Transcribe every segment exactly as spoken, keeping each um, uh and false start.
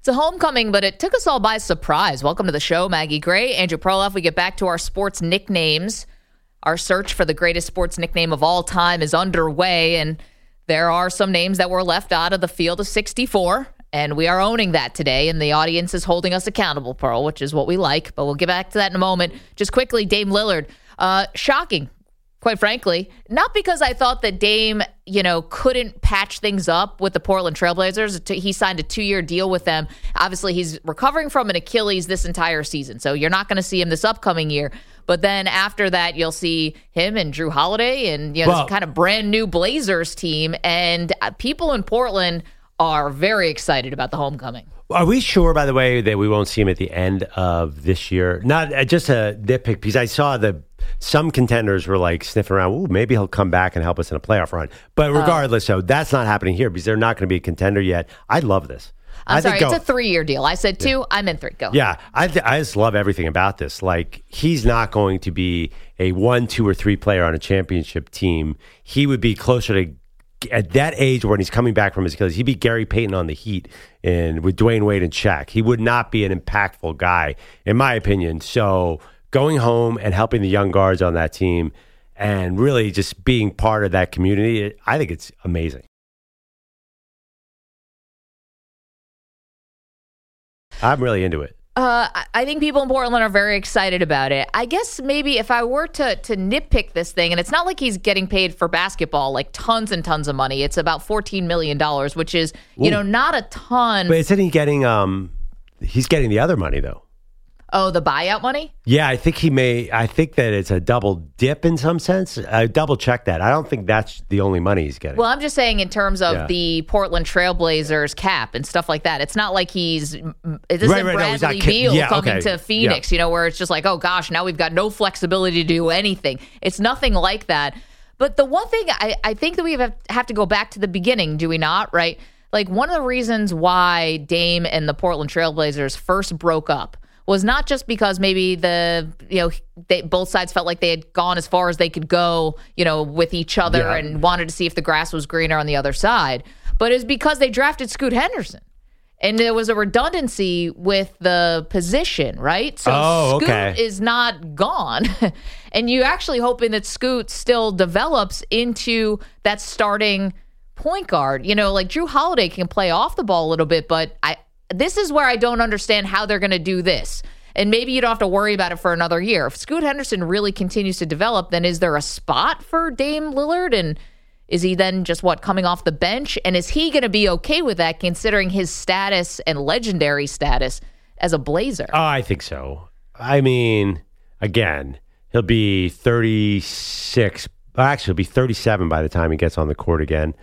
It's a homecoming, but it took us all by surprise. Welcome to the show, Maggie Gray, Andrew Perloff. We get back to our sports nicknames. Our search for the greatest sports nickname of all time is underway, and there are some names that were left out of the field of sixty-four, and we are owning that today, and the audience is holding us accountable, Pearl, which is what we like, but we'll get back to that in a moment. Just quickly, Dame Lillard, uh, shocking. Quite frankly, not because I thought that Dame, you know, couldn't patch things up with the Portland Trailblazers. He signed a two-year deal with them. Obviously, he's recovering from an Achilles this entire season, so you're not going to see him this upcoming year. But then after that, you'll see him and Drew Holiday and, you know, well, this kind of brand new Blazers team. And people in Portland are very excited about the homecoming. Are we sure, by the way, that we won't see him at the end of this year? Not uh, just a nitpick, because I saw the some contenders were like sniffing around, ooh, maybe he'll come back and help us in a playoff run. But regardless, uh, so that's not happening here because they're not going to be a contender yet. I love this. I'm I sorry, think it's go, a three-year deal. I said two, yeah. I meant three. Go. Yeah, I, I just love everything about this. Like, he's not going to be a one, two, or three player on a championship team. He would be closer to, at that age when he's coming back from his Achilles, he'd be Gary Payton on the Heat and with Dwayne Wade and Shaq. He would not be an impactful guy, in my opinion. So going home and helping the young guards on that team and really just being part of that community, I think it's amazing. I'm really into it. Uh, I think people in Portland are very excited about it. I guess maybe if I were to to nitpick this thing, and it's not like he's getting paid for basketball like tons and tons of money. It's about fourteen million dollars, which is, you Ooh. know, not a ton. But isn't he getting, um, he's getting the other money, though. Oh, the buyout money? Yeah, I think he may. I think that it's a double dip in some sense. I double check that. I don't think that's the only money he's getting. Well, I'm just saying in terms of yeah. the Portland Trailblazers cap and stuff like that. It's not like he's. It isn't right, right, Bradley no, Beal yeah, coming okay. to Phoenix, yeah. you know, where it's just like, oh gosh, now we've got no flexibility to do anything. It's nothing like that. But the one thing I, I think that we have, have to go back to the beginning, do we not? Right? Like one of the reasons why Dame and the Portland Trailblazers first broke up was not just because maybe the, you know, they, both sides felt like they had gone as far as they could go, you know, with each other yeah. and wanted to see if the grass was greener on the other side, but it's because they drafted Scoot Henderson. And there was a redundancy with the position, right? So oh, Scoot okay. is not gone. And you're actually hoping that Scoot still develops into that starting point guard. You know, like Drew Holiday can play off the ball a little bit, but I this is where I don't understand how they're going to do this. And maybe you don't have to worry about it for another year. If Scoot Henderson really continues to develop, then is there a spot for Dame Lillard? And is he then just, what, coming off the bench? And is he going to be okay with that, considering his status and legendary status as a Blazer? Oh, I think so. I mean, again, he'll be thirty-six. Actually, he'll be thirty-seven by the time he gets on the court again.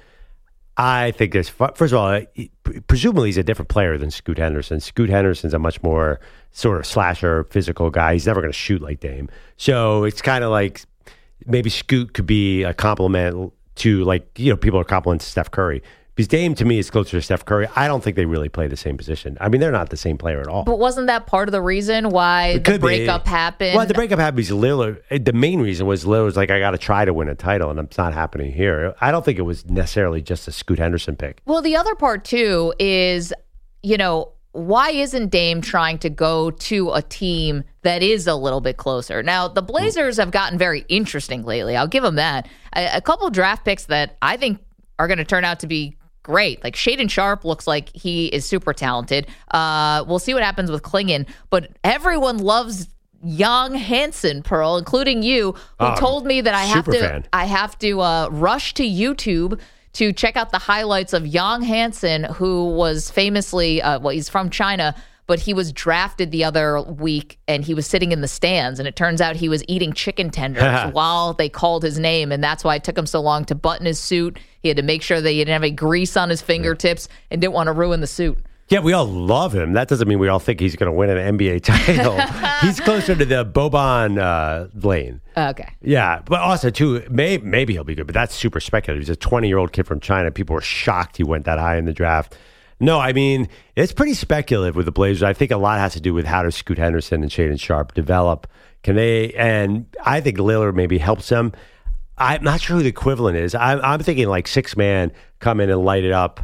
I think there's, first of all, presumably he's a different player than Scoot Henderson. Scoot Henderson's a much more sort of slasher, physical guy. He's never going to shoot like Dame. So it's kind of like maybe Scoot could be a compliment to, like, you know, people are complimenting Steph Curry. Because Dame, to me, is closer to Steph Curry. I don't think they really play the same position. I mean, they're not the same player at all. But wasn't that part of the reason why it the breakup be. happened? Well, the breakup happened because Lillard, the main reason was Lillard was like, I got to try to win a title, and it's not happening here. I don't think it was necessarily just a Scoot Henderson pick. Well, the other part, too, is, you know, why isn't Dame trying to go to a team that is a little bit closer? Now, the Blazers have gotten very interesting lately. I'll give them that. A, a couple draft picks that I think are going to turn out to be great. Like Shaedon Sharpe looks like he is super talented. Uh, we'll see what happens with Klingon, but everyone loves young Hansen, Pearl, including you, who um, told me that I have to fan. I have to uh, rush to YouTube to check out the highlights of Young Hansen, who was famously, uh, well, he's from China, but he was drafted the other week and he was sitting in the stands, and it turns out he was eating chicken tenders while they called his name, and that's why it took him so long to button his suit. He had to make sure that he didn't have any grease on his fingertips and didn't want to ruin the suit. Yeah, we all love him. That doesn't mean we all think he's going to win an N B A title. He's closer to the Boban uh, lane. Okay. Yeah, but also, too, may, maybe he'll be good, but that's super speculative. He's a twenty-year-old kid from China. People were shocked he went that high in the draft. No, I mean, it's pretty speculative with the Blazers. I think a lot has to do with how does Scoot Henderson and Shaedon Sharpe develop. Can they, and I think Lillard maybe helps them. I'm not sure who the equivalent is. I'm, I'm thinking like six man come in and light it up.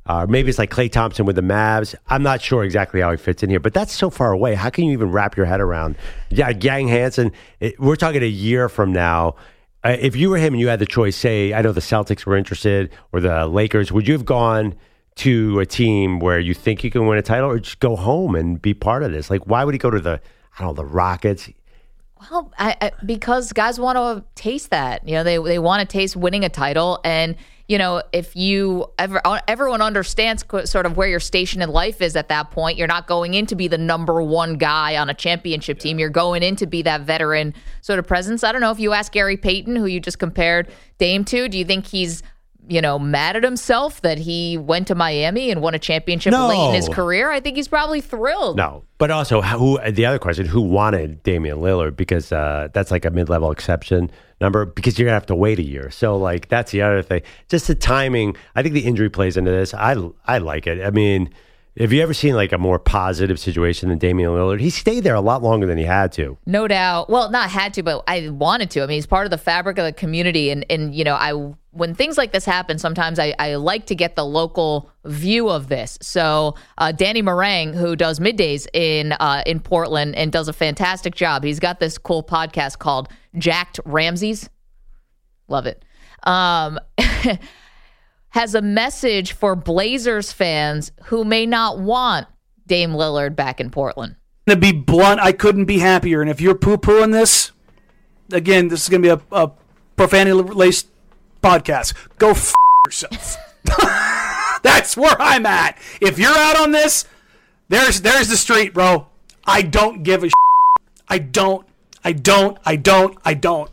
Uh, maybe it's like Klay Thompson with the Mavs. I'm not sure exactly how he fits in here, but that's so far away. How can you even wrap your head around? Yeah, Gang Hansen, it, we're talking a year from now. Uh, if you were him and you had the choice, say, I know the Celtics were interested or the Lakers, would you have gone to a team where you think you can win a title or just go home and be part of this? Like, why would he go to the, I don't know, the Rockets? Well, I, I, because guys want to taste that. You know, they they want to taste winning a title. And, you know, if you ever, everyone understands sort of where your station in life is at that point. You're not going in to be the number one guy on a championship team. You're going in to be that veteran sort of presence. I don't know if you ask Gary Payton, who you just compared Dame to, do you think he's, you know, mad at himself that he went to Miami and won a championship no. late in his career? I think he's probably thrilled. No, but also who? The other question: who wanted Damian Lillard? Because uh, that's like a mid-level exception number. Because you're gonna have to wait a year. So like that's the other thing. Just the timing. I think the injury plays into this. I I like it. I mean, have you ever seen like a more positive situation than Damian Lillard? He stayed there a lot longer than he had to. No doubt. Well, not had to, but I wanted to. I mean, he's part of the fabric of the community. And, and you know, I when things like this happen, sometimes I, I like to get the local view of this. So uh, Danny Meringue, who does middays in uh, in Portland and does a fantastic job. He's got this cool podcast called Jacked Ramses. Love it. Um has a message for Blazers fans who may not want Dame Lillard back in Portland. To be blunt, I couldn't be happier. And if you're poo-pooing this, again, this is going to be a, a profanity-laced podcast. Go f*** yourself. That's where I'm at. If you're out on this, there's there's the street, bro. I don't give a shit. I don't. I don't. I don't. I don't.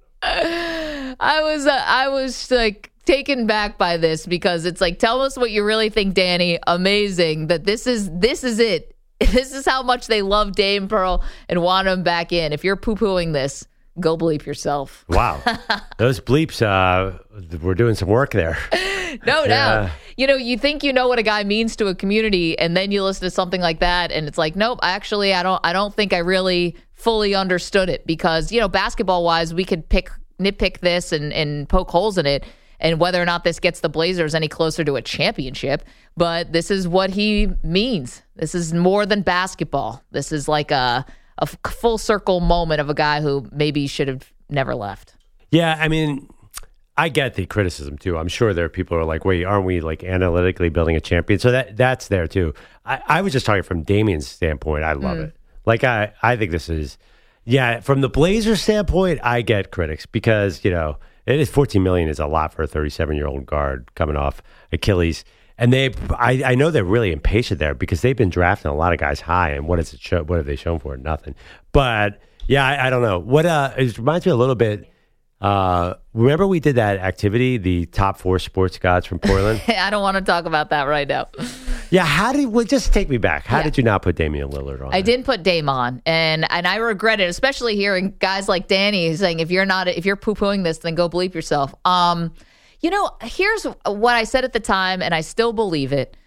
I was. Uh, I was like. taken back by this because it's like, tell us what you really think, Danny. Amazing that this is this is it. This is how much they love Dame Pearl and want him back in. If you're poo-pooing this, go bleep yourself. Wow. Those bleeps, uh, we're doing some work there. No yeah. doubt. You know, you think you know what a guy means to a community, and then you listen to something like that, and it's like, nope, actually, I don't I don't think I really fully understood it because, you know, basketball-wise, we could pick nitpick this and, and poke holes in it. And whether or not this gets the Blazers any closer to a championship, but this is what he means. This is more than basketball. This is like a, a full circle moment of a guy who maybe should have never left. Yeah, I mean, I get the criticism too. I'm sure there are people who are like, wait, aren't we like analytically building a champion? So that that's there too. I, I was just talking from Damian's standpoint. I love mm. it. Like, I, I think this is, yeah, from the Blazers standpoint, I get critics because, you know, it is fourteen million dollars is a lot for a thirty-seven-year-old guard coming off Achilles. And they, I, I know they're really impatient there because they've been drafting a lot of guys high. And what has it show? What have they shown for it? Nothing. But yeah, I, I don't know. What uh, it reminds me a little bit. Uh, remember we did that activity, the top four sports gods from Portland? I don't want to talk about that right now. Yeah, how did well, just take me back? How yeah. did you not put Damian Lillard on? I there? didn't put Dame on, and and I regret it, especially hearing guys like Danny saying, "If you're not, if you're poo pooing this, then go bleep yourself." Um, you know, here's what I said at the time, and I still believe it.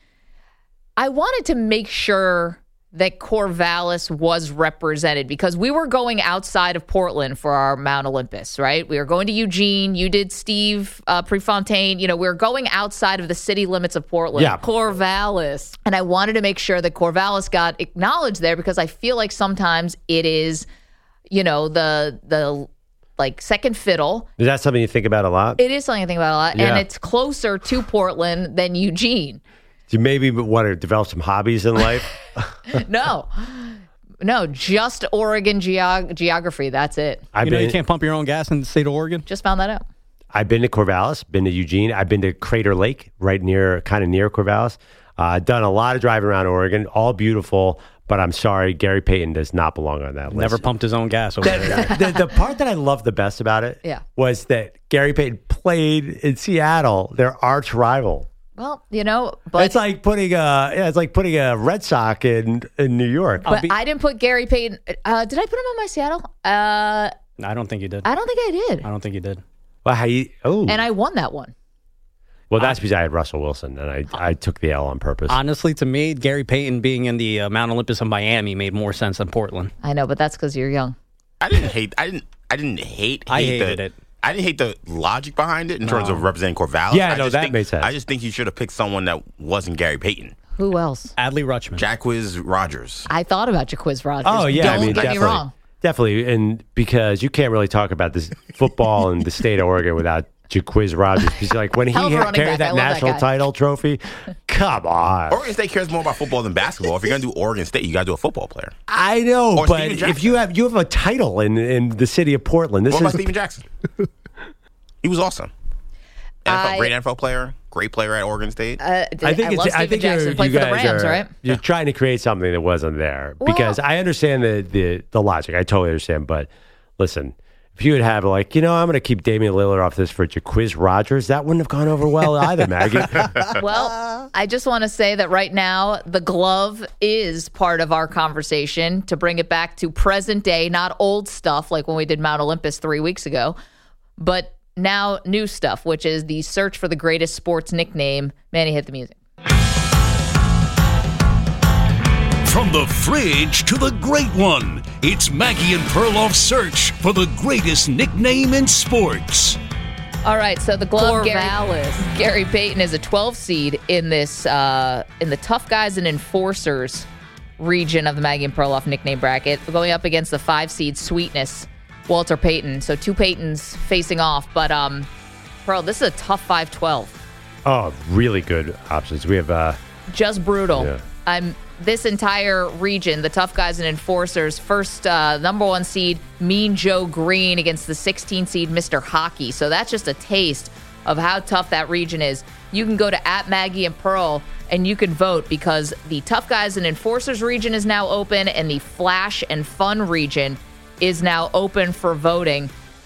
I wanted to make sure that Corvallis was represented because we were going outside of Portland for our Mount Olympus, right? We were going to Eugene. You did Steve uh, Prefontaine. You know, we were going outside of the city limits of Portland. Yeah. Corvallis. And I wanted to make sure that Corvallis got acknowledged there because I feel like sometimes it is, you know, the the like second fiddle. Is that something you think about a lot? It is something I think about a lot. Yeah. And it's closer to Portland than Eugene. Do you maybe want to develop some hobbies in life? No. No, just Oregon geog- geography. That's it. I've you know been, you can't pump your own gas in the state of Oregon? Just found that out. I've been to Corvallis, been to Eugene. I've been to Crater Lake, right near, kind of near Corvallis. I've uh, done a lot of driving around Oregon, all beautiful. But I'm sorry, Gary Payton does not belong on that list. Never pumped his own gas over there. the, the, the part that I loved the best about it yeah. was that Gary Payton played in Seattle, their arch rival. Well, you know, but it's like putting a yeah, it's like putting a Red Sox in, in New York. But be, I didn't put Gary Payton. Uh, did I put him on my Seattle? Uh, I don't think you did. I don't think I did. I don't think you did. Well, how you? Oh, and I won that one. Well, that's because I had Russell Wilson, and I I took the L on purpose. Honestly, to me, Gary Payton being in the uh, Mount Olympus of Miami made more sense than Portland. I know, but that's because you're young. I didn't hate. I didn't. I didn't hate. hate I hated the, it. I didn't hate the logic behind it in terms of representing Corvallis. Yeah, I no, just that think, makes sense. I just think you should have picked someone that wasn't Gary Payton. Who else? Adley Rutschman. Jacquizz Rodgers. I thought about Jaquiz Rogers. Oh yeah, Don't I mean get definitely, me wrong. definitely, and because you can't really talk about this football in the state of Oregon without Jaquiz Rogers. Because like when he Hell of a had, running carried back. I that love that national guy. title trophy, come on. Oregon State cares more about football than basketball. If you're going to do Oregon State, you got to do a football player. I know, Or but Steven if Jackson. you have you have a title in in the city of Portland, this What about is Steven Jackson? He was awesome. N F L, I- great N F L player, great player at Oregon State. Uh, I think I it's, love I Steven think Jackson. you're, Played you for the guys Rams, are, right? You're trying to create something that wasn't there because Well- I understand the, the the logic. I totally understand, but listen, if you would have like, you know, I'm going to keep Damian Lillard off this for Jaquiz Rogers, that wouldn't have gone over well either, Maggie. Well, I just want to say that right now, the glove is part of our conversation to bring it back to present day, not old stuff like when we did Mount Olympus three weeks ago, but now new stuff, which is the search for the greatest sports nickname. Manny, hit the music. From the fridge to the great one, it's Maggie and Perloff's search for the greatest nickname in sports. All right, so the glove, Gary, Corvallis. Gary Payton is a twelve seed in this uh, in the tough guys and enforcers region of the Maggie and Perloff nickname bracket, going up against the five seed Sweetness, Walter Payton. So two Paytons facing off, but um, Pearl, this is a tough five twelve. Oh, really good options. We have uh, Just brutal. Yeah. I'm this entire region, the tough guys and enforcers. First, uh, number one seed, Mean Joe Green against the sixteen seed, Mister Hockey. So that's just a taste of how tough that region is. You can go to at Maggie and Pearl and you can vote because the tough guys and enforcers region is now open and the flash and fun region is now open for voting.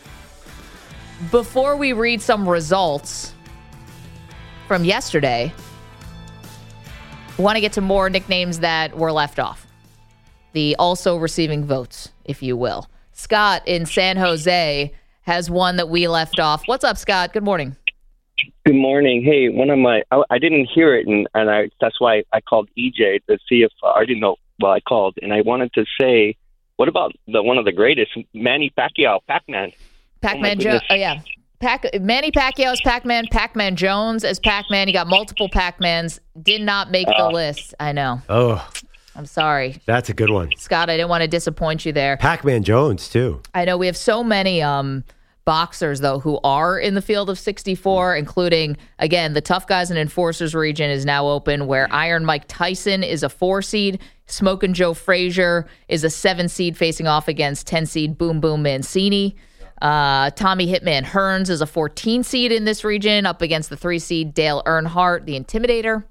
Before we read some results from yesterday, want to get to more nicknames that were left off. The also receiving votes, if you will. Scott in San Jose has one that we left off. What's up, Scott? Good morning. Good morning. Hey, one of my, I, I didn't hear it, and, and I that's why I called E J to see if, uh, I didn't know, well, I called, and I wanted to say, what about the one of the greatest, Manny Pacquiao, Pac-Man? Pac-Man Oh, my Jones. goodness. Oh, yeah. Pac- Manny Pacquiao is Pac-Man. Pac-Man Jones as Pac-Man. He got multiple Pac-Mans. Did not make the Uh, list. I know. oh, I'm sorry. that's a good one. Scott, I didn't want to disappoint you there. Pac-Man Jones, too. I know we have so many um, boxers, though, who are in the field of sixty-four, including, again, the tough guys and enforcers region is now open, where Iron Mike Tyson is a four seed. Smokin' Joe Frazier is a seven seed facing off against ten seed Boom Boom Mancini. Uh, Tommy Hitman Hearns is a fourteen seed in this region up against the three seed Dale Earnhardt, the Intimidator.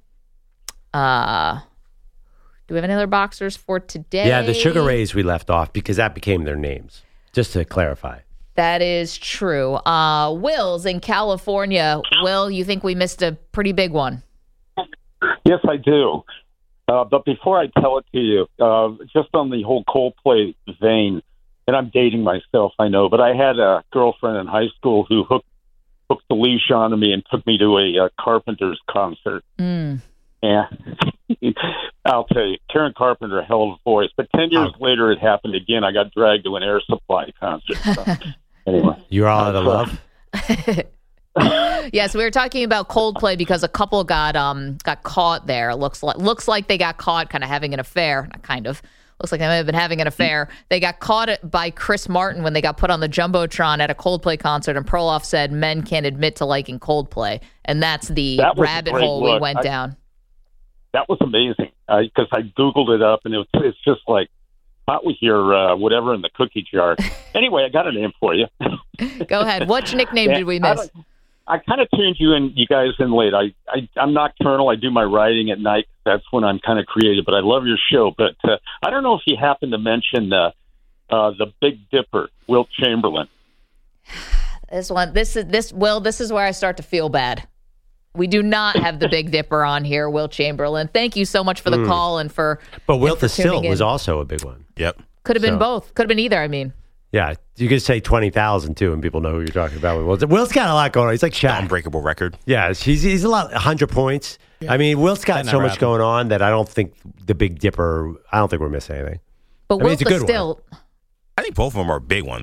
Uh, do we have any other boxers for today? Yeah, the Sugar Rays we left off because that became their names, just to clarify. That is true. Uh, Will's in California. Will, you think we missed a pretty big one? Yes, I do. Uh, but before I tell it to you, uh, just on the whole Coldplay vein, and I'm dating myself, I know, but I had a girlfriend in high school who hooked hooked the leash onto me and took me to a, uh Carpenters concert. Mm. Yeah, I'll tell you, Karen Carpenter, a hell of a voice. But ten years Oh. later, it happened again. I got dragged to an Air Supply concert. So, anyway, You're all out of That's, uh, love? Yes, we were talking about Coldplay because a couple got um got caught there. It looks like looks like they got caught kind of having an affair. Not kind of. Looks like they may have been having an affair. They got caught by Chris Martin when they got put on the Jumbotron at a Coldplay concert, and Perloff said men can't admit to liking Coldplay, and that's the That was a rabbit great hole we look. went I- down. that was amazing because I Googled it up, and it was, it's just like hot with your uh, whatever in the cookie jar. Anyway, I got a name for you. Go ahead. Which nickname Yeah, did we I miss? don't- I kind of tuned you and you guys in late. I, I I'm nocturnal. I do my writing at night. That's when I'm kind of creative. But I love your show. But uh, I don't know if you happen to mention uh, uh, the Big Dipper, Wilt Chamberlain. This one, this is this. Will, this is where I start to feel bad. We do not have the Big Dipper on here, Will Chamberlain. Thank you so much for the call and for. But and Wilt for the Still tuning in. was also a big one. Yep. Could have been so- both. Could have been either. I mean, Yeah, you could say twenty thousand too, and people know who you're talking about. with Wilt. Wilt's got a lot going on. He's like The Shaq. unbreakable record. Yeah, he's he's a lot, one hundred points. I mean, Wilt's got That so never much happened. going on that I don't think the Big Dipper. I don't think we're missing anything. but I mean, Will it's a the good one. Still. I think both of them are big ones.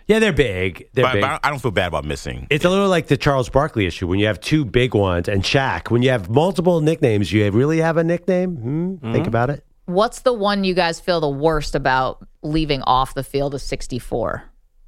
Yeah, they're big. They're But, big. but I don't feel bad about missing. It's a little like the Charles Barkley issue when you have two big ones and Shaq. When you have multiple nicknames, you really have a nickname? Hmm? Mm-hmm. Think about it. What's the one you guys feel the worst about leaving off the field of sixty-four?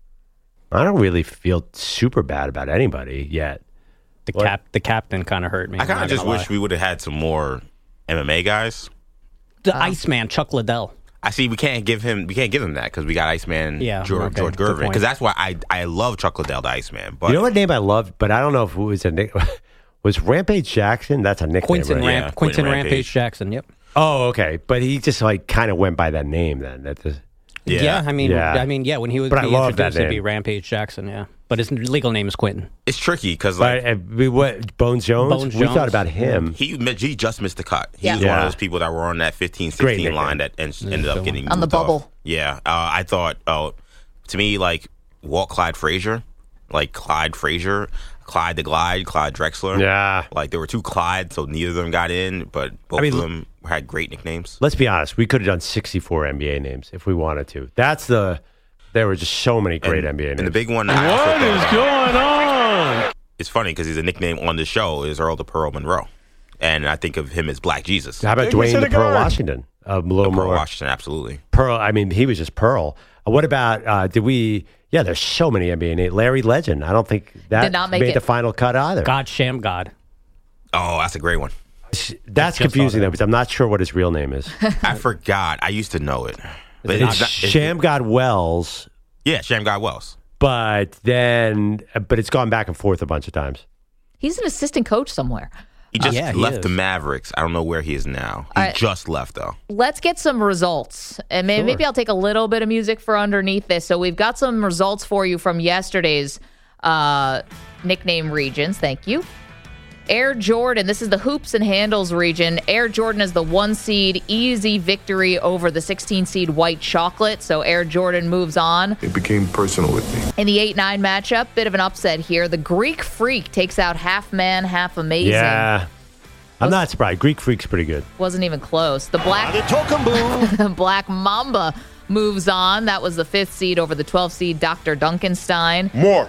I don't really feel super bad about anybody yet. The What? cap, the captain kind of hurt me. I kind I'm of not just gonna wish lie. we would have had some more M M A guys. the Iceman, Chuck Liddell. I see. We can't give him. We can't give him that because we got Iceman, Yeah, George, okay, George good Gervin. point. Because that's why I I love Chuck Liddell, the Iceman. But You know what name I loved, but I don't know if it was a nick. Was Rampage Jackson? That's a nickname, Quinton, right? Ramp, Yeah, Quinton Quinton Rampage. Rampage. Jackson. Yep. Oh, okay. But he just like kind of went by that name then. At the, Yeah. I mean, Yeah. I mean, yeah. When he was But I being love that introduced, it'd be name. Rampage Jackson. Yeah, but his legal name is Quinton. it's tricky because like but uh, we, what, Bones Jones? Bones we Jones. thought about him. he he just missed the cut. He Yeah. was one Yeah. of those people that were on that fifteen, Great sixteen nickname. line that en- ended up good getting On the moved off. bubble. Yeah, uh, I thought. Oh, to me, like Walt Clyde Frazier, like Clyde Frazier, Clyde the Glide, Clyde Drexler. Yeah. Like there were two Clyde, so neither of them got in, but both I mean, of them had great nicknames. Let's be honest. We could have done sixty-four N B A names if we wanted to. That's the. There were just so many great and, N B A names. And the big one. I What is going on? It's funny because he's a nickname on the show is Earl the Pearl Monroe, and I think of him as Black Jesus. How about Take me Dwayne to the the Pearl guard. Washington? A little Pearl more Washington, absolutely. Pearl. I mean, he was just Pearl. Uh, What about? Uh, did we? Yeah, there's so many N B A names. Larry Legend. I don't think that Did not make made it. the final cut either. God, Sham God. Oh, that's a great one. That's saw confusing that. though, because I'm not sure what his real name is. I forgot. I used to know it. But It's not- Sham God Wells, Yeah, Sham God Wells. but then, but it's gone back and forth a bunch of times. He's an assistant coach somewhere. He just yeah, he left is. the Mavericks. I don't know where he is now. He All right. just left though. Let's get some results. And may- maybe I'll take a little bit of music for underneath this. So we've got some results for you from yesterday's uh, nickname regions. Thank you. Air Jordan, this is the hoops and handles region. Air Jordan is the one seed, easy victory over the sixteen seed White Chocolate. So Air Jordan moves on. It became personal with me. In the eight nine matchup, bit of an upset here. The Greek Freak takes out half man, half amazing. Yeah, I'm not surprised. Greek Freak's pretty good. Wasn't even close. The Black Black Mamba moves on. That was the fifth seed over the twelfth seed Doctor Duncanstein. More.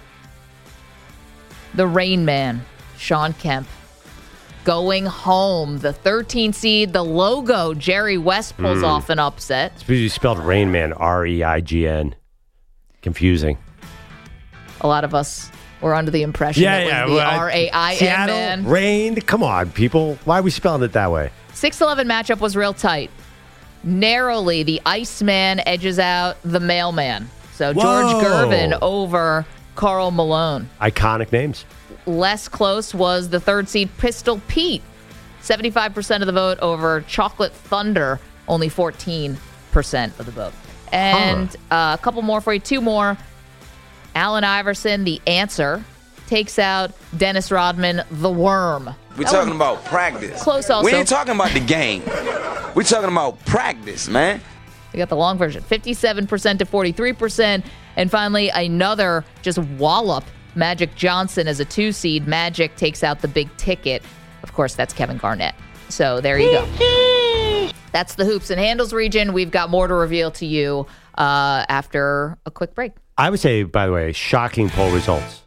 The Rain Man, Sean Kemp, going home. The thirteen seed, the logo, Jerry West pulls Hmm. off an upset. It's usually spelled Rain Man, R E I G N. Confusing. A lot of us were under the impression it was the well, R A I N Seattle man. rained. Come on, people. Why are we spelling it that way? six eleven matchup was real tight. Narrowly, the Iceman edges out the Mailman. So George Whoa. Gervin over Karl Malone. Iconic names. Less close was the third seed Pistol Pete. seventy-five percent of the vote over Chocolate Thunder, only fourteen percent of the vote. And uh, a couple more for you, two more. Allen Iverson, the answer, takes out Dennis Rodman, the worm. We're That talking was about practice. close also. We ain't talking about the game. We're talking about practice, man. We got the long version, fifty-seven percent to forty-three percent. And finally, another just wallop. Magic Johnson as a two seed. Magic takes out the big ticket. Of course, that's Kevin Garnett. So there you go. That's the hoops and handles region. We've got more to reveal to you uh, after a quick break. I would say, by the way, shocking poll results.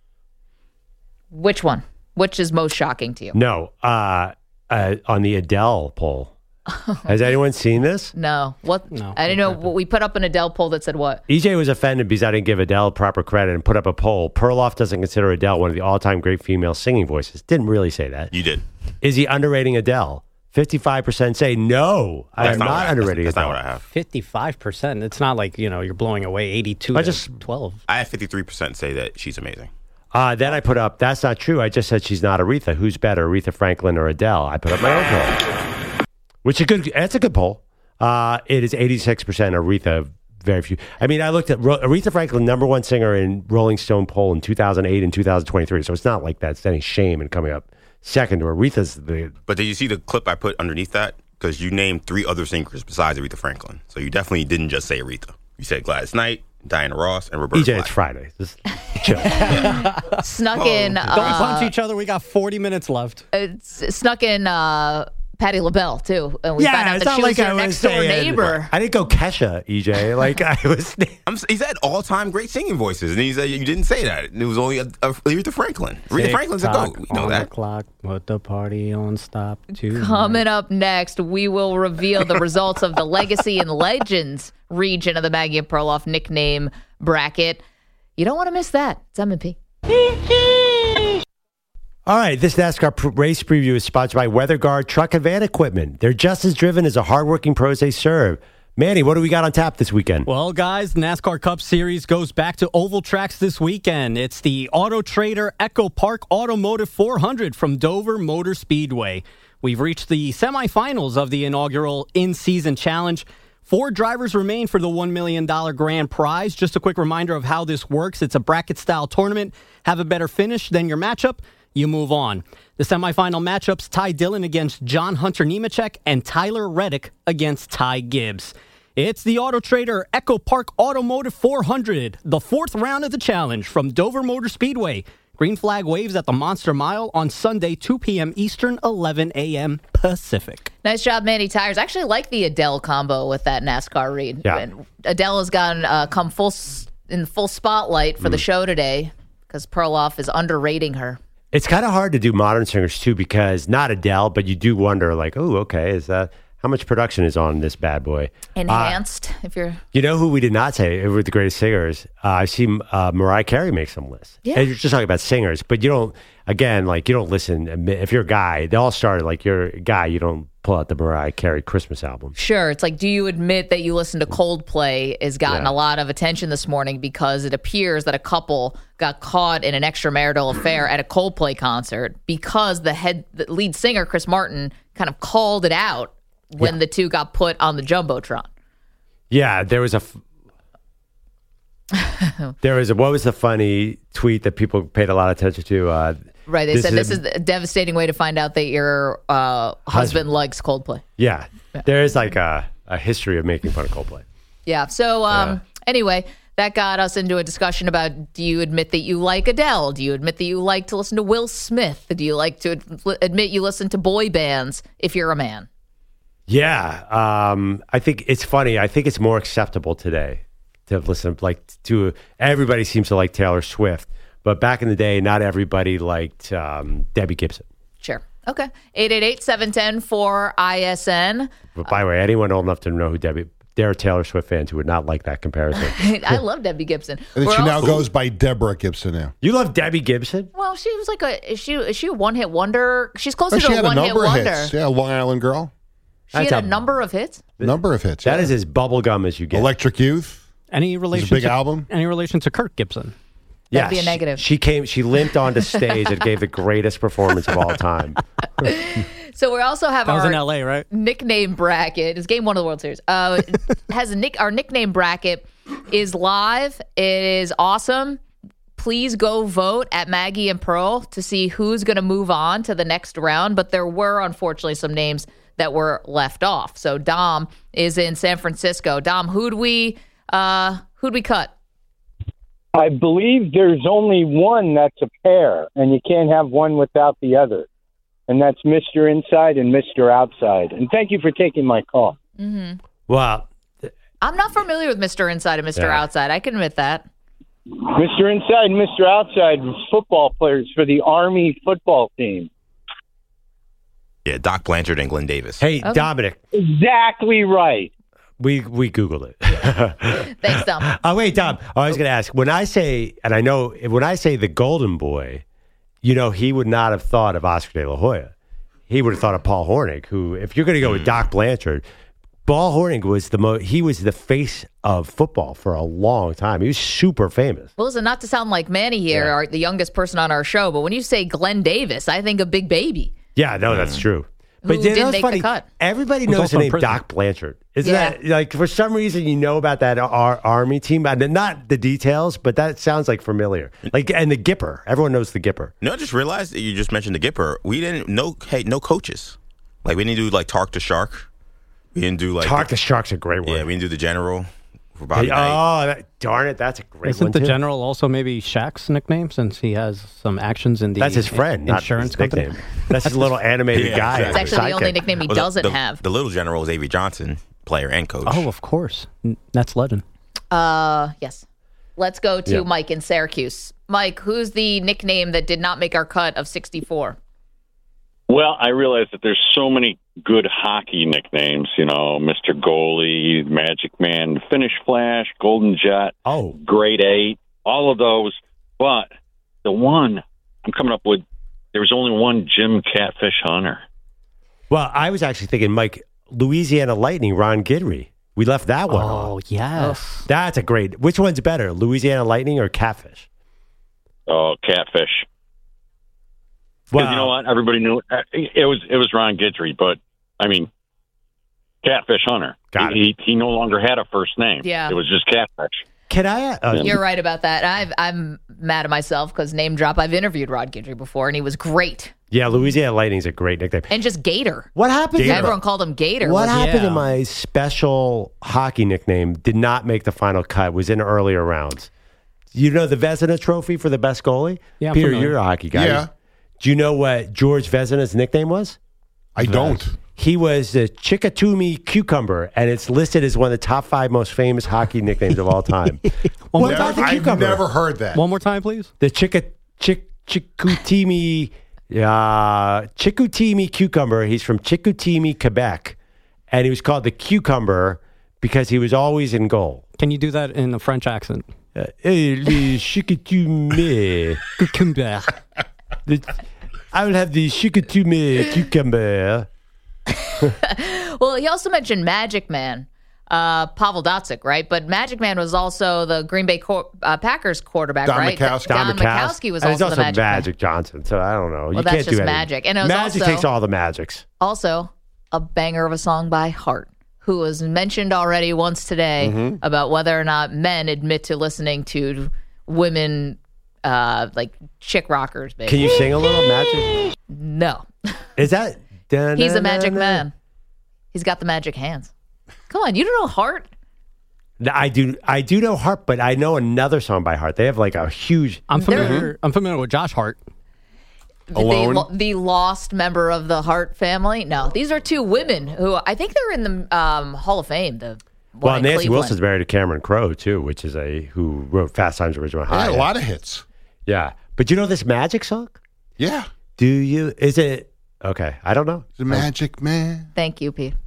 Which one? Which is most shocking to you? No, uh, uh, on the Adele poll. Has anyone seen this? No. What? No, I didn't know. What we put up an Adele poll that said what? E J was offended because I didn't give Adele proper credit and put up a poll. Perloff doesn't consider Adele one of the all-time great female singing voices. Didn't really say that. You did. Is he underrating Adele? fifty-five percent say no. I That's am not not what I- underrating That's, that's Adele. not what I have. Fifty-five percent. It's not like you know you're blowing away eighty-two I to just- twelve. I have fifty-three percent say that she's amazing. Uh, then I put up, that's not true. I just said she's not Aretha. Who's better, Aretha Franklin or Adele? I put up my own poll. Which is a good, that's a good poll. Uh, it is eighty-six percent Aretha, very few. I mean, I looked at Ro- Aretha Franklin, number one singer in Rolling Stone poll in two thousand eight and two thousand twenty-three. So it's not like that's any shame in coming up second to Aretha's the. But did you see the clip I put underneath that? Because you named three other singers besides Aretha Franklin. So you definitely didn't just say Aretha. You said Gladys Knight, Diana Ross, and Roberta E J, Flack. it's Friday. Just chill. Snuck in. Don't Uh, punch each other. We got forty minutes left. it's snuck in uh, Patti LaBelle too. And we yeah, found out it's that not she like was your I was next door saying, neighbor. I didn't go Kesha, E J. Like I was. I'm, he's had all-time great singing voices, and he said you didn't say that. It was only a, a, Aretha Franklin. Aretha Franklin's a goat. We know on that. The clock, put the party on stop. Tonight. Coming up next, we will reveal the results of the Legacy and Legends region of the Maggie and Perloff nickname bracket. You don't want to miss that. It's M and P. All right, this NASCAR pr- race preview is sponsored by WeatherGuard Truck and Van Equipment. They're just as driven as the hardworking pros they serve. Manny, what do we got on tap this weekend? Well, guys, NASCAR Cup Series goes back to oval tracks this weekend. It's the Auto Trader Echo Park Automotive four hundred from Dover Motor Speedway. We've reached the semifinals of the inaugural in-season challenge. Four drivers remain for the one million dollars grand prize. Just a quick reminder of how this works. It's a bracket-style tournament. Have a better finish than your matchup, you move on. The semifinal matchups, Ty Dillon against John Hunter Nemechek and Tyler Reddick against Ty Gibbs. It's the Auto Trader Echo Park Automotive four hundred, the fourth round of the challenge from Dover Motor Speedway. Green flag waves at the Monster Mile on Sunday, two p.m. Eastern, eleven a.m. Pacific. Nice job, Manny Tires. I actually like the Adele combo with that NASCAR read. Yeah. And Adele has gotten uh, come full s- in full spotlight for Mm. the show today because Perloff is underrating her. It's kind of hard to do modern singers, too, because not Adele, but you do wonder, like, oh, okay, is that how much production is on this bad boy? Enhanced, Uh, if you're... you know who we did not say were the greatest singers? Uh, I see uh, Mariah Carey make some lists. Yeah. And you're just talking about singers, but you don't, again, like, you don't listen. If you're a guy, they all started, like, you're a guy, you don't pull out the Mariah Carey Christmas album. Sure. It's like, do you admit that you listen to Coldplay has gotten Yeah. a lot of attention this morning because it appears that a couple got caught in an extramarital affair at a Coldplay concert because the head the lead singer, Chris Martin, kind of called it out when Yeah. the two got put on the Jumbotron. Yeah, there was a. F- there was a. What was the funny tweet that people paid a lot of attention to? Uh, Right. They this said is this a- is a devastating way to find out that your uh, husband, Husband. likes Coldplay. Yeah, there is like a, a history of making fun of Coldplay. Yeah. So um, Yeah. anyway, that got us into a discussion about, do you admit that you like Adele? Do you admit that you like to listen to Will Smith? Do you like to ad- admit you listen to boy bands if you're a man? Yeah, um, I think it's funny. I think it's more acceptable today to listen, like to everybody seems to like Taylor Swift, but back in the day, not everybody liked um, Debbie Gibson. Sure. Okay. eight eight eight, seven one zero, four I S N. But by the way, anyone old enough to know who Debbie, there are Taylor Swift fans who would not like that comparison. I love Debbie Gibson. And We're she now also- goes by Deborah Gibson now. You love Debbie Gibson? Well, she was like a, is she, is she a one hit wonder? She's closer Oh, to she a had a one hit number of wonder. hits. Yeah, Long Island Girl. She had That's a a- number of hits. Number of hits. That yeah. is as bubblegum as you get. Electric Youth. Any It's a relation big to, album. Any relation to Kirk Gibson? That'd be a she- negative. She came. She limped onto stage and gave the greatest performance of all time. So we also have That was our in L A, right? nickname bracket. It's game one of the World Series. Uh, has a nick. Our nickname bracket is live. It is awesome. Please go vote at Maggie and Pearl to see who's going to move on to the next round. But there were unfortunately some names that were left off. So Dom is in San Francisco. Dom, who'd we uh, who'd we cut? I believe there's only one that's a pair, and you can't have one without the other. And that's Mister Inside and Mister Outside. And thank you for taking my call. Mm-hmm. Well, I'm not familiar with Mister Inside and Mister Yeah. Outside. I can admit that. Mister Inside and Mister Outside, football players for the Army football team. Yeah, Doc Blanchard and Glenn Davis. hey, Okay. Dominic, Exactly right. we we Googled it. Thanks, Dom. Oh wait, Dom. I was going to ask. When I say, and I know when I say the Golden Boy, you know, he would not have thought of Oscar De La Hoya. He would have thought of Paul Hornig. Who, if you're going to go with Doc Blanchard, Paul Hornig was the mo- he was the face of football for a long time. He was super famous. Well, listen, not to sound like Manny here, Yeah. our, the youngest person on our show, but when you say Glenn Davis, I think of Big Baby. Yeah, no, that's true. But Who you know, didn't it's make the funny. cut. Everybody Who's knows also the in name prison. Doc Blanchard. Isn't Yeah. that like for some reason you know about that our army team? And not the details, but that sounds like familiar. Like and the Gipper. Everyone knows the Gipper. No, I just realized that you just mentioned the Gipper. We didn't no hey no coaches. Like we didn't do like Talk to Shark. We didn't do like Talk the Shark's a great word. yeah. We didn't do the General. for Bobby Hey, Knight. oh, that, darn it. That's a great Isn't one, the too. general also maybe Shaq's nickname since he has some actions in the That's his friend, not insurance his company? nickname. That's his little animated Yeah, guy. exactly. It's actually the only sidekick. nickname he Well, the- doesn't the, have. The little general is Avery Johnson, player and coach. Oh, of course. N- That's legend. Uh, yes. Let's go to Yeah. Mike in Syracuse. Mike, who's the nickname that did not make our cut of sixty-four? Well, I realize that there's so many good hockey nicknames, you know, Mister Goalie, Magic Man, Finish Flash, Golden Jet, oh, Grade Eight, all of those. But the one I'm coming up with, there was only one Jim Catfish Hunter. Well, I was actually thinking, Mike, Louisiana Lightning, Ron Guidry. We left that one Oh, off. yes. That's a great. Which one's better, Louisiana Lightning or Catfish? Oh, Catfish. Because you know what? Everybody knew it. it was it was Ron Guidry, but I mean, Catfish Hunter. Got he, he he no longer had a first name. Yeah. It was just Catfish. Can I? Uh, You're right about that. I've, I'm mad at myself because name drop. I've interviewed Rod Guidry before, and he was great. Yeah, Louisiana Lightning's a great nickname. And just Gator. What happened? Gator. Everyone called him Gator. What Was- happened Yeah. to my special hockey nickname? Did not make the final cut. Was in earlier rounds. You know the Vezina Trophy for the best goalie? Yeah, I'm Peter, familiar. you're a hockey guy. Yeah. Do you know what George Vezina's nickname was? I don't. He was the Chickatumi Cucumber, and it's listed as one of the top five most famous hockey nicknames of all time. One What more, about the I've cucumber? never heard that. one more time, please. The Chicka Chick Chicoutimi uh Chicoutimi Cucumber. He's from Chicoutimi, Quebec, and he was called the Cucumber because he was always in goal. Can you do that in a French accent? Uh, hey, le Chicoutimi. Cucumber. The- I will have the Chicoutimi Cucumber. Well, he also mentioned Magic Man, uh, Pavel Datsyuk, right? But Magic Man was also the Green Bay Cor- uh, Packers quarterback, Don right? Mikowski. Don Mikowski was and also, he's also the Magic, Magic Man. Johnson. So I don't know. you that's can't just do anything. Magic. And it was Magic also- takes all the magics. Also, a banger of a song by Heart, who was mentioned already once today Mm-hmm. about whether or not men admit to listening to women, uh, like chick rockers. Baby. Can you sing a little Magic? No. Is that? He's a magic man. He's got the magic hands. Come on, you don't know Heart? I do. I do know Heart, but I know another song by Heart. They have like a huge. I'm familiar. I'm familiar with Josh Hart. Alone? The, the lost member of the Hart family? No, these are two women who I think they're in the um, Hall of Fame. The one Well, in Nancy Cleveland. Wilson's married to Cameron Crowe too, which is a who wrote Fast Times at Ridgemont High. Yeah, a lot of hits. Yeah, but you know this Magic song? Yeah. Do you? Is it okay? I don't know. The Magic Man. Thank you, Pete.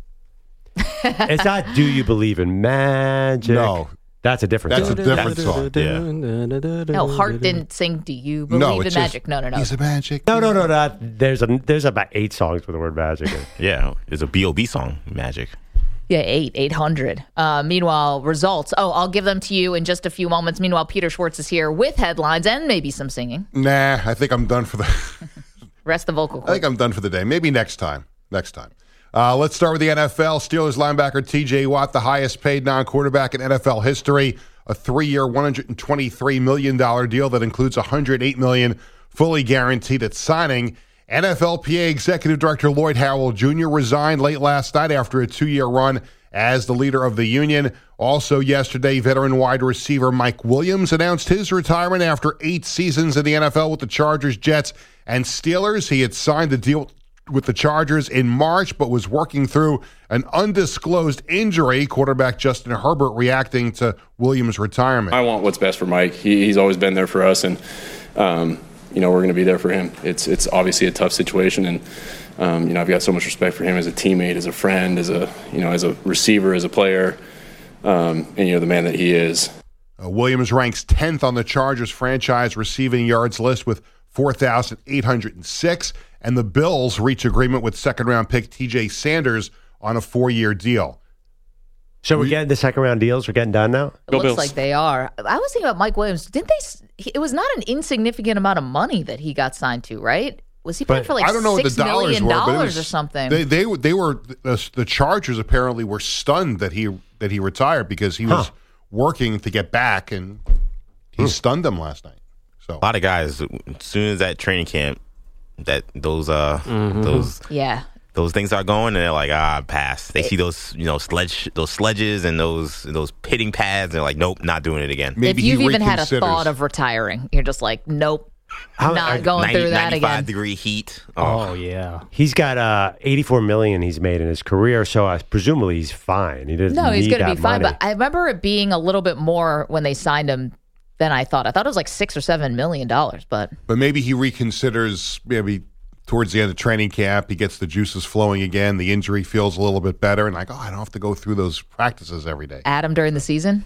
It's not. Do you believe in magic? No. That's a different. That's song. a different song. Yeah. No, Hart didn't sing "Do You Believe No, in it's just, Magic"? No, no, no. He's a magic. No, no, no, no. There's a there's about eight songs with the word magic in it. Yeah, it's a B O B song, Magic. Yeah, eight, eight hundred. Uh, meanwhile, results. Oh, I'll give them to you in just a few moments. Meanwhile, Peter Schwartz is here with headlines and maybe some singing. Nah, I think I'm done for the. Rest the vocal I cords. think I'm done for the day. Maybe next time. Next time. Uh, let's start with the N F L. Steelers linebacker T J Watt, the highest paid non-quarterback in N F L history. A three-year, one hundred twenty-three million dollars deal that includes one hundred eight million dollars fully guaranteed at signing. N F L P A Executive Director Lloyd Howell Junior resigned late last night after a two-year run as the leader of the union. Also yesterday, veteran wide receiver Mike Williams announced his retirement after eight seasons in the N F L with the Chargers, Jets, and Steelers. He had signed the deal with the Chargers in March, but was working through an undisclosed injury. Quarterback Justin Herbert reacting to Williams' retirement. I want what's best for Mike. He, he's always been there for us, and um, you know we're going to be there for him. It's it's obviously a tough situation, and um, you know I've got so much respect for him as a teammate, as a friend, as a you know as a receiver, as a player, um, and you know the man that he is. Uh, Williams ranks tenth on the Chargers franchise receiving yards list with four thousand eight hundred six, and the Bills reach agreement with second-round pick T J Sanders on a four-year deal. So we're getting the second round deals. We're getting done now. It looks like they are. I was thinking about Mike Williams. Didn't they? s- It was not an insignificant amount of money that he got signed to, right? Was he playing But for like I don't know what six the dollars million were, but it dollars was- or something? They they they were the, the Chargers apparently were stunned that he that he retired because he was Huh. working to get back, and he stunned them last night. So A lot of guys, as soon as that training camp, that those uh those yeah. those things are going, and they're like, ah, pass. They see those, you know, sledge, those sledges and those those pitting pads, and they're like, nope, not doing it again. Maybe if you've even had a thought of retiring, you're just like, nope, How, not going ninety, through that again. ninety-five degree heat. Oh, oh yeah. He's got uh, eighty-four million dollars he's made in his career, so uh, presumably he's fine. He doesn't No, he's going to be fine. money. But I remember it being a little bit more when they signed him than I thought. I thought it was like six or seven million dollars, but but maybe he reconsiders. Maybe towards the end of training camp, he gets the juices flowing again. The injury feels a little bit better, and like, oh, I don't have to go through those practices every day. Add him during the season.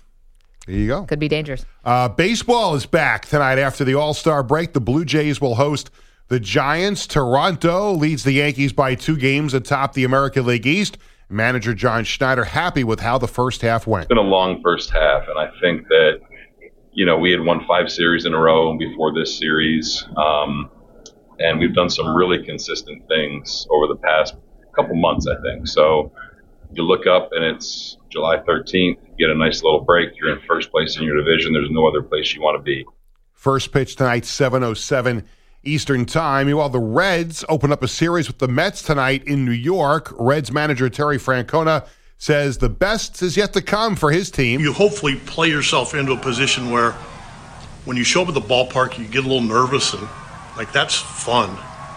There you go. Could be dangerous. Uh, baseball is back tonight after the All-Star break. The Blue Jays will host the Giants. Toronto leads the Yankees by two games atop the American League East. Manager John Schneider happy with how the first half went. It's been a long first half, and I think that, you know, we had won five series in a row before this series, um, and we've done some really consistent things over the past couple months, I think. So you look up, and it's July thirteenth, you get a nice little break. You're in first place in your division. There's no other place you want to be. First pitch tonight, seven oh seven Eastern Time. Meanwhile, the Reds open up a series with the Mets tonight in New York. Reds manager Terry Francona says the best is yet to come for his team. You hopefully play yourself into a position where when you show up at the ballpark, you get a little nervous, and like that's fun.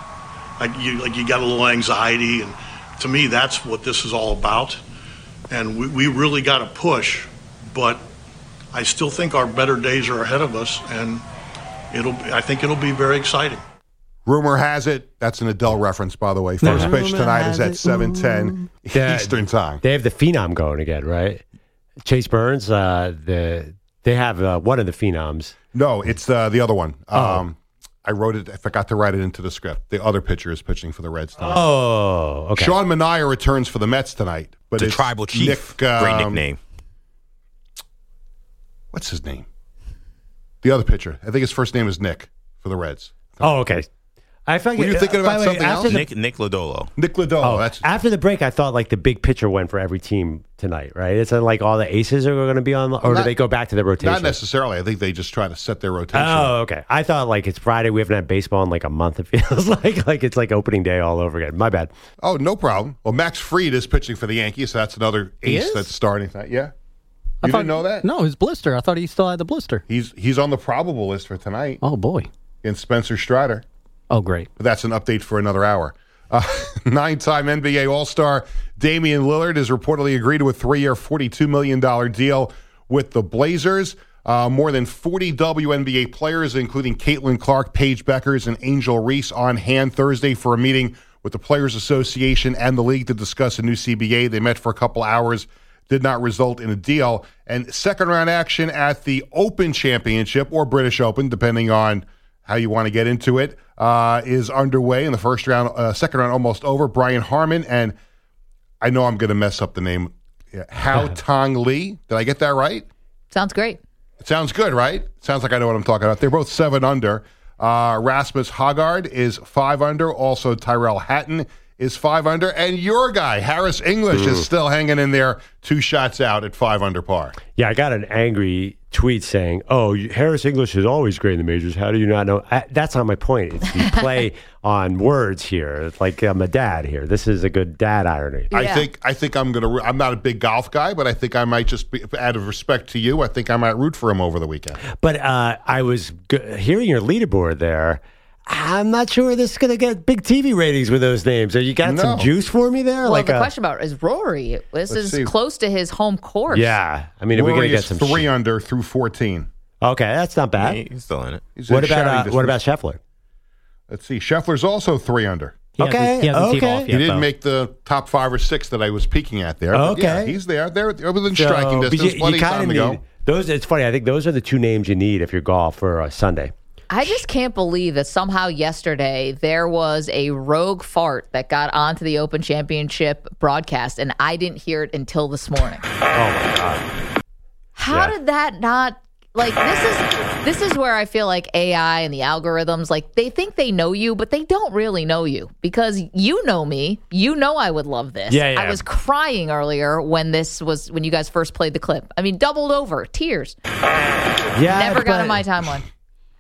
Like you, like you got a little anxiety, and to me, that's what this is all about. And we, we really got to push, but I still think our better days are ahead of us, and it'll. I think it'll be very exciting. Rumor has it, that's an Adele reference, by the way. First pitch tonight is at seven ten Eastern Time. They have the Phenom going again, right? Chase Burns, uh, the they have uh, one of the Phenoms. No, it's uh, the other one. Oh. Um, I wrote it, I forgot to write it into the script. The other pitcher is pitching for the Reds tonight. Oh, okay. Sean Manaea returns for the Mets tonight. But the it's tribal chief. Nick, um, Great nickname. What's his name? The other pitcher. I think his first name is Nick for the Reds. Oh, okay. I thought Were you thinking about way, something else? The, Nick Nick Lodolo. Nick Lodolo. Oh, that's after the break, I thought like the big pitcher went for every team tonight, right? It's like all the aces are going to be on, or not, do they go back to the rotation? Not necessarily. I think they just try to set their rotation. Oh, okay. I thought like it's Friday. We haven't had baseball in like a month. It feels like like it's like opening day all over again. My bad. Oh, no problem. Well, Max Fried is pitching for the Yankees. So that's another He ace is? that's starting tonight. Yeah. I You thought- didn't know that? No, his blister. I thought he still had the blister. He's he's on the probable list for tonight. Oh, boy. In Spencer Strider. Oh, great. But that's an update for another hour. Uh, nine-time N B A All-Star Damian Lillard has reportedly agreed to a three-year, forty-two million dollars deal with the Blazers. Uh, more than forty W N B A players, including Caitlin Clark, Paige Beckers, and Angel Reese, on hand Thursday for a meeting with the Players Association and the league to discuss a new C B A. They met for a couple hours, did not result in a deal. And second-round action at the Open Championship, or British Open, depending on how you want to get into it, uh, is underway in the first round, uh, second round almost over. Brian Harmon and I know I'm going to mess up the name, yeah, Hao Tong Lee. Did I get that right? Sounds great. It sounds good, right? Sounds like I know what I'm talking about. They're both seven under. Uh, Rasmus Hogard is five under. Also, Tyrell Hatton is five under. And your guy, Harris English, Ooh. is still hanging in there, two shots out at five under par. Yeah, I got an angry tweet saying, "Oh, Harris English is always great in the majors. How do you not know?" I, that's not my point. It's the play on words here. It's like I'm a dad here. This is a good dad irony. I think I think I'm gonna. I'm not a big golf guy, but I think I might just be, out of respect to you, I think I might root for him over the weekend. But uh, I was g- hearing your leaderboard there. I'm not sure this is going to get big T V ratings with those names. Are you got No. some juice for me there? Well, like the a- question about is Rory. This Let's is see. close to his home course. Yeah, I mean, are we going Rory to get is some three sh- under through fourteen? Okay, that's not bad. He- He's still in it. He's What in about shouting uh, what about distance. Scheffler? Let's see. Scheffler's also three under. He Okay, hasn't, he hasn't teed okay. off He yet, didn't though. make the top five or six that I was peeking at there. but yeah, Okay. he's there. They're they're within So, striking but distance. you- Plenty you of kinda time to need- go. Those. It's funny. I think those are the two names you need if you're golf for uh, Sunday. I just can't believe that somehow yesterday there was a rogue fart that got onto the Open Championship broadcast, and I didn't hear it until this morning. Oh my god! How Yeah. did that not like this is this is where I feel like A I and the algorithms, like they think they know you, but they don't really know you because you know me. You know I would love this. Yeah, yeah. I was crying earlier when this was when you guys first played the clip. I mean, doubled over, tears. Yeah, Never got but- on my timeline.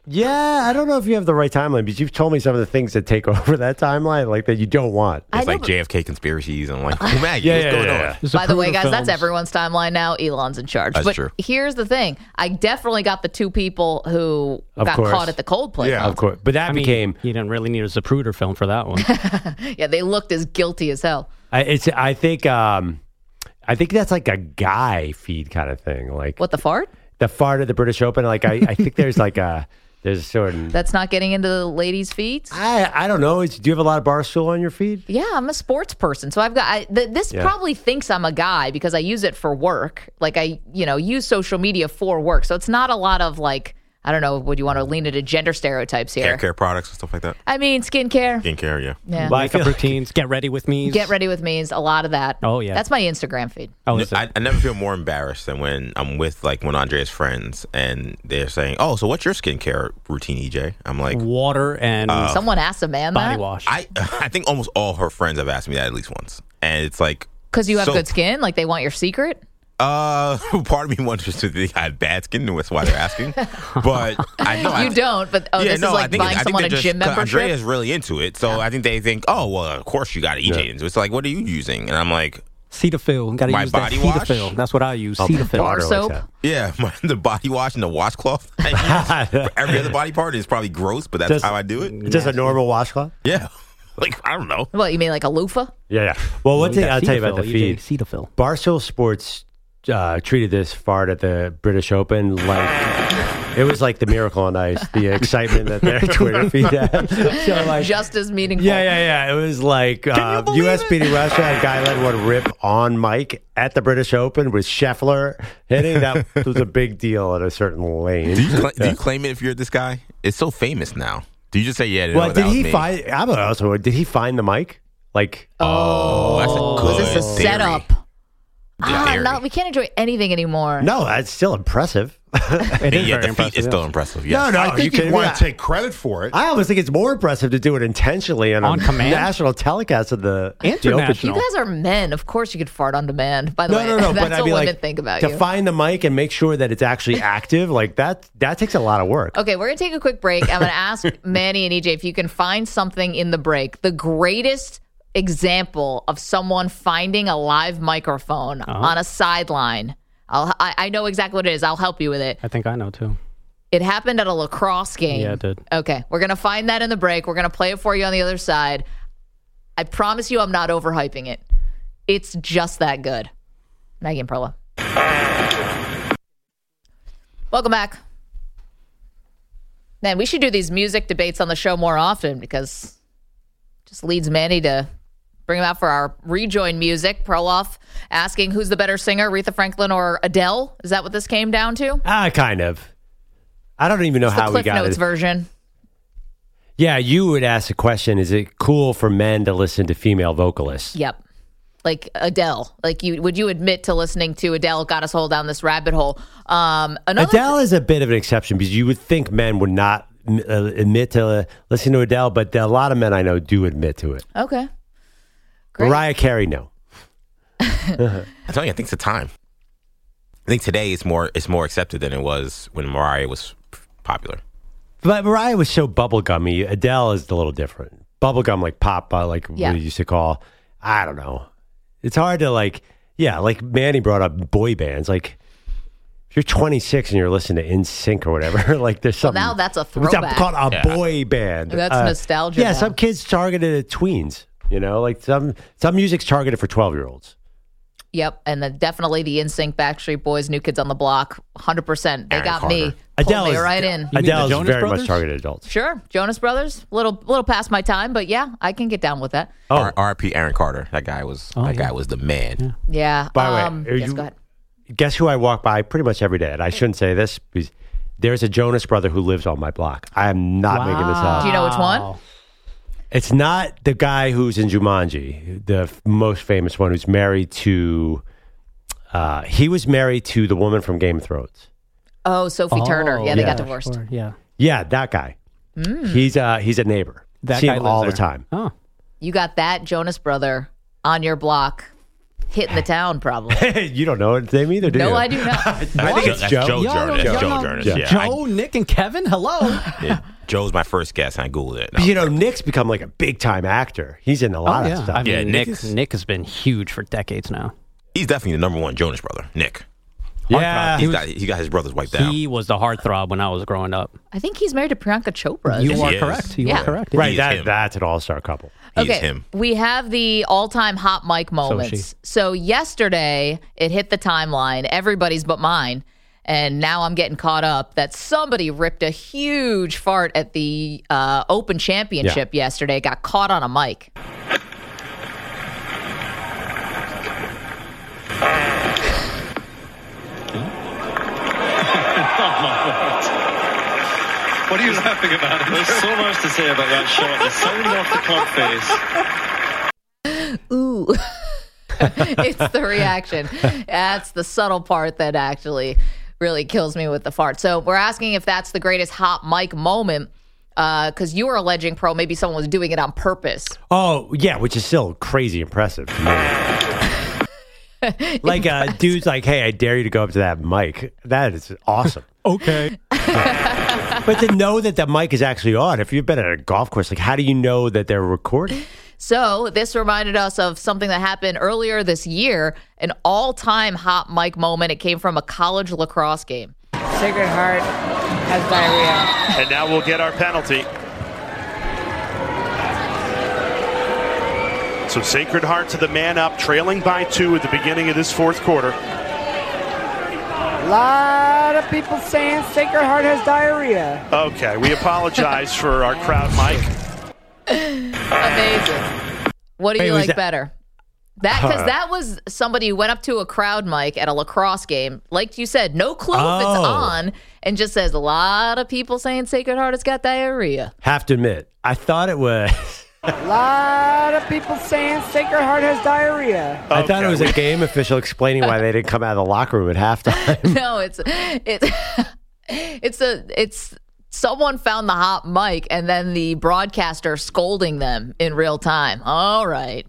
Yeah, I don't know if you have the right timeline, but you've told me some of the things that take over that timeline, like that you don't want. It's I like know, J F K conspiracies and like, oh, Maggie, Yeah, what's yeah, going yeah, on? yeah. There's By the way, Zapruder guys, that's films. everyone's timeline now. Elon's in charge. That's but true. here's the thing. I definitely got the two people who Of got course. caught at the Coldplay Yeah. concert. Of course, but that I mean, became. you didn't really need a Zapruder film for that one. Yeah, they looked as guilty as hell. I, it's. I think. Um, I think that's like a guy feed kind of thing. Like What, the fart? the fart at the British Open. Like I, I think there's like a there's a certain. That's not getting into the ladies' feeds? I I don't know. Is, do you have a lot of Barstool on your feed? Yeah, I'm a sports person. So I've got I, th- this Yeah. probably thinks I'm a guy because I use it for work. Like I, you know, use social media for work. So it's not a lot of like, I don't know, would you want to lean into gender stereotypes here? Hair care products and stuff like that. I mean, skincare. Skincare, yeah. Yeah. Well, I Makeup feel like- routines, get ready with me. Get ready with me is a lot of that. Oh, yeah. That's my Instagram feed. Oh, is it? I, I never feel more embarrassed than when I'm with like one of Andrea's friends and they're saying, "Oh, so what's your skincare routine, E J?" I'm like, Water and Someone asked a man body that wash. I I think almost all her friends have asked me that at least once, and it's like because you have so- good skin. Like they want your secret. Uh, part of me wants to think I have bad skin, and that's why they're asking. But I know I, You don't, but oh, yeah, this no, is like I think, buying I think someone they're a just, gym membership. Andrea's really into it, so I think they think, oh, well, of course you got E J into it. It's like, what are you using? And I'm like, Cetaphil. Got to My use body that wash? Cetaphil. That's what I use. Oh, Cetaphil. Bar soap. yeah, my, the body wash and the washcloth. I use for every other body part is probably gross, but that's Just- how I do it. Just a normal washcloth. Yeah, like I don't know. What you mean, like a loofah? Yeah, yeah. Well, one You thing got I'll tell you about the Cetaphil, E J, feed. Cetaphil. Barstool Sports uh, treated this fart at the British Open like it was like the miracle on ice, the excitement that their Twitter feed had. So like, Just as meaningful. yeah, yeah, yeah. It was like uh, U S beating Russia. A guy let one rip on mic at the British Open with Scheffler hitting. That was a big deal in a certain lane. Do you, cla- do you claim it if you're this guy? It's so famous now. Do you just say, yeah? Well, no, did that was he me? find? I'm also. Did he find the mic? Like, Oh, that's a Was good this a theory. setup? Good Ah, theory. no, we can't enjoy anything anymore. no, that's still impressive. It is yeah, very the feat impressive. is still yes. impressive. Yes. No, no, I you think you kidding want me? to take credit for it. I almost think it's more impressive to do it intentionally on, On a command? national telecast of the the Open. International. You guys are men. Of course you could fart on demand. By the No, way, no, no. that's but I what mean, women like, think about to you. find the mic and make sure that it's actually active, like that. That takes a lot of work. Okay, we're going to take a quick break. I'm going to ask Manny and E J if you can find something in the break. The greatest example of someone finding a live microphone Uh-huh. on a sideline. I'll, I, I know exactly what it is. I'll help you with it. I think I know too. It happened at a lacrosse game. Yeah, it did. Okay, we're going to find that in the break. We're going to play it for you on the other side. I promise you I'm not overhyping it. It's just that good. Maggie and Perla. Welcome back. Man, we should do these music debates on the show more often because it just leads Manny to bring him out for our rejoin music. Perloff asking who's the better singer, Aretha Franklin or Adele? Is that what this came down to? Ah, kind of. I don't even know It's the how we Cliff got Notes it. version. Yeah, you would ask the question: is it cool for men to listen to female vocalists? Yep. Like Adele. Like you would you admit to listening to Adele got us all down this rabbit hole. Um another Adele is a bit of an exception because you would think men would not uh, admit to uh, listen to Adele, but a lot of men I know do admit to it. Okay. Great. Mariah Carey, no. I tell you, I think it's the time. I think today it's more it's more accepted than it was when Mariah was popular. But Mariah was so bubblegummy. Adele is a little different. Bubblegum, like pop, uh, like Yeah. we used to call. I don't know. It's hard to like, yeah, like Manny brought up boy bands. Like, if you're twenty-six and you're listening to In Sync or whatever, like there's Well, something. now that's a It's throwback. called a Yeah. boy band. That's nostalgia Yeah, now. some kids targeted at tweens. You know, like some some music's targeted for twelve year olds. Yep, and then definitely the N Sync, Backstreet Boys, New Kids on the Block, one hundred percent. They Aaron got Carter. me. Pulled Adele me is right in. mean the Adele is Jonas very Brothers? much targeted adults. Sure, Jonas Brothers, little little past my time, but yeah, I can get down with that. Oh, R I P Aaron Carter. That guy was Oh, that yeah. guy was the man. Yeah. By the way, um, are yes, you- go ahead. guess who I walk by pretty much every day, and I shouldn't say this because there's a Jonas brother who lives on my block. I am not making this up. Do you know which one? It's not the guy who's in Jumanji, the f- most famous one who's married to. Uh, he was married to the woman from Game of Thrones. Oh, Sophie Turner. Yeah, they yeah. got divorced. Sure, yeah. Yeah, that guy. Mm. He's uh he's a neighbor. That See guy him lives all there. the time. Oh. You got that Jonas brother on your block. hitting the town, probably. You don't know his name either, do you? No, I do not. I think it's That's Joe. Joe Y'all Journess. don't- Joe y'all Journess. don't- Yeah. Joe, Nick, and Kevin. Hello. I- yeah. Joe's my first guess. I Googled it. But, you know, Nick's become like a big time actor. He's in a lot Oh, of yeah. stuff. I mean, Yeah, Nick, Nick's- Nick has been huge for decades now. He's definitely the number one Jonas brother, Nick. Yeah. He's got, he got his brothers wiped out. He was the heartthrob when I was growing up. I think he's married to Priyanka Chopra. You isn't are he? is. correct. You Yeah. are correct. Right, He is that, him. that's an all-star couple. He's Okay, him. we have the all-time hot mic moments. So yesterday, it hit the timeline, everybody's but mine, and now I'm getting caught up that somebody ripped a huge fart at the uh, Open Championship yesterday, got caught on a mic. What are you laughing about? There's so much to say about that shot. The sound off the club face. Ooh. It's the reaction. That's the subtle part that actually really kills me with the fart. So we're asking if that's the greatest hot mic moment, because uh, you were alleging, Pro, maybe someone was doing it on purpose. Oh, yeah, which is still crazy impressive to me. Like, uh, dude's like, hey, I dare you to go up to that mic. That is awesome. Okay. But to know that the mic is actually on, if you've been at a golf course, like, how do you know that they're recording? So this reminded us of something that happened earlier this year, an all-time hot mic moment. It came from a college lacrosse game. Sacred Heart has diarrhea. And now we'll get our penalty. So Sacred Heart to the man up, trailing by two at the beginning of this fourth quarter. A lot of people saying Sacred Heart has diarrhea. Okay, we apologize for our crowd mic. Amazing. What do Wait, you was like that- better? That because Uh. that was somebody who went up to a crowd mic at a lacrosse game, like you said, no clue if it's Oh. on, and just says a lot of people saying Sacred Heart has got diarrhea. Have to admit, I thought it was. A lot of people saying Sacred Heart has diarrhea. I thought it was a game official explaining why they didn't come out of the locker room at halftime. No, it's it's it's a it's someone found the hot mic and then the broadcaster scolding them in real time. All right.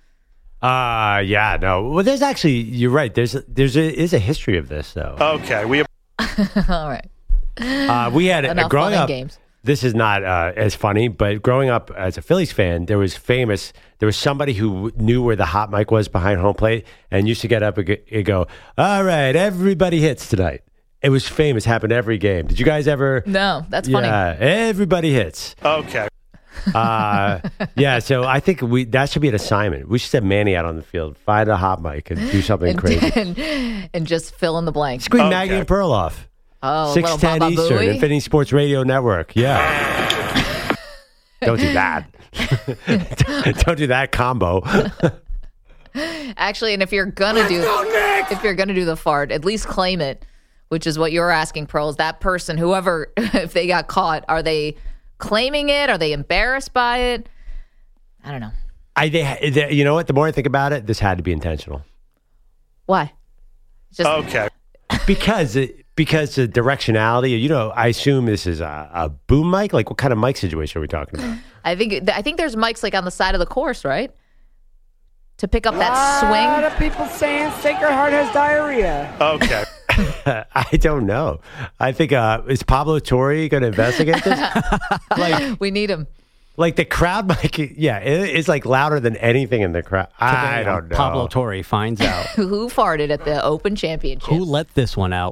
Uh yeah, no. Well, there's actually, you're right. There's there's a, is a history of this though. Okay, we. All right. Uh, we had Enough uh, growing fun and up. games. This is not uh, as funny, but growing up as a Phillies fan, there was famous. There was somebody who knew where the hot mic was behind home plate and used to get up and go- and go, "All right, everybody hits tonight." It was famous. Happened every game. Did you guys ever? No, that's funny. Yeah, everybody hits. Okay. Uh, yeah, so I think we that should be an assignment. We should send Manny out on the field, find a hot mic, and do something and, crazy. and, and just fill in the blank. Screen Okay. Maggie and Perloff. Oh, six little ten Baba Eastern, Booey. Infinity Sports Radio Network. Yeah. Don't do that. Don't do that combo. Actually, and if you're gonna do if you're gonna do the fart, at least claim it, which is what you're asking, Pearl. Is that person, whoever, if they got caught, are they claiming it? Are they embarrassed by it? I don't know. I, they, they, you know what? The more I think about it, this had to be intentional. Why? Just Okay. Because it, because the directionality. You know, I assume this is a, a boom mic. Like, what kind of mic situation are we talking about? I think I think there's mics like on the side of the course, right? To pick up that A lot swing. of people saying Sacred Heart has diarrhea. Okay. I don't know. I think uh, is Pablo Torre going to investigate this? like, We need him. like the crowd mic. Yeah, it, it's like louder than anything in the crowd. I don't know. Pablo Torre finds out. Who farted at the Open Championship? Who let this one out?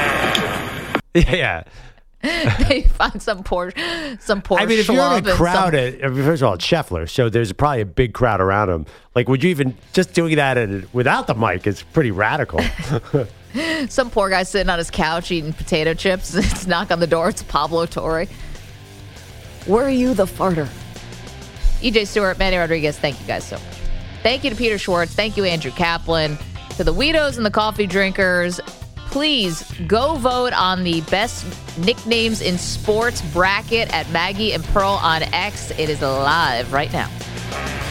Yeah. They find some poor, some poor. I mean, if you're schlub in a and crowd, some- at, I mean, first of all, it's Scheffler, so there's probably a big crowd around him. Like, would you even just doing that at, without the mic? Is pretty radical. some poor guy sitting on his couch eating potato chips. It's knock on the door. It's Pablo Torre. Were you the farter? E J Stewart, Manny Rodriguez, thank you guys so much. Thank you to Peter Schwartz. Thank you, Andrew Kaplan. To the Weedos and the coffee drinkers, please go vote on the best nicknames in sports bracket at Maggie and Pearl on X. It is live right now.